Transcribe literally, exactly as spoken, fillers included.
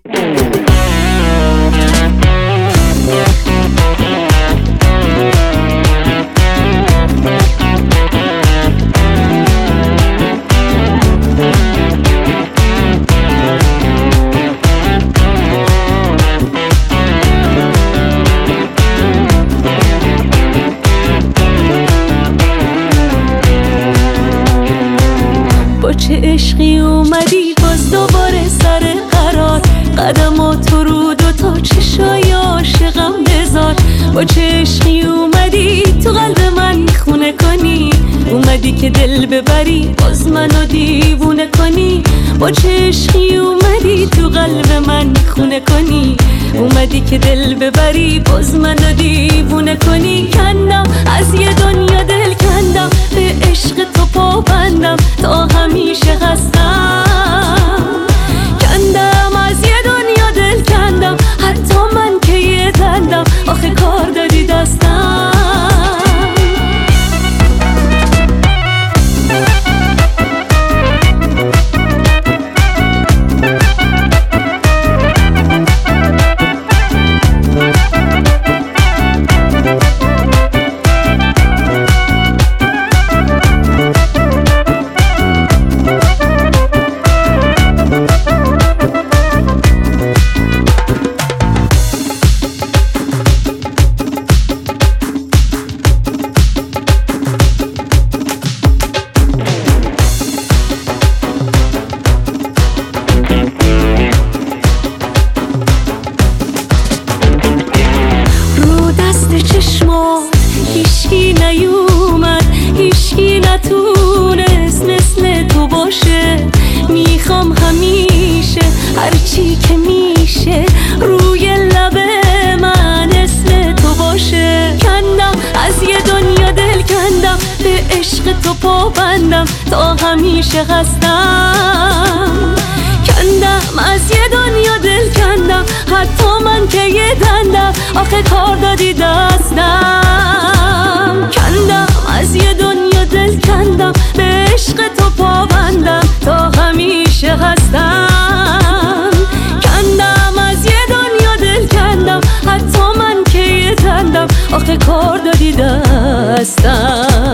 با چه عشقی اومدی باز دوباره سر قرار، قدماتو رو دوتا چشای عاشقم بذار. با چه عشقی اومدی تو قلب من خونه کنی، اومدی که دل ببری باز منو دیوونه کنی. با چه عشقی اومدی تو قلب من خونه کنی، اومدی که دل ببری باز منو دیوونه کنی. کندم از یه دنیا دل کندم، به عشق تو پابندم تا همیشه هستم. کندم از یه دنیا دل کندم، حتی من که یه دندم آخه کار دادی دستم. چشمات هیشکی نیومد، هیشکی نتونست مثل تو باشه. میخوام همیشه هرچی که میشه روی لب من اسم تو باشه. کندم از یه دنیا دل کندم، به عشق تو پابندم تا همیشه هستم. کندم از یه دنیا دل کندم، حتی من که یه دندم آخه کار دادی دستم. کندم از یه دنیا دل کندم، به عشق تو پابندم تا همیشه هستم. کندم از یه دنیا دل کندم، حتی من که یه دندم آخه کار دادی دستم.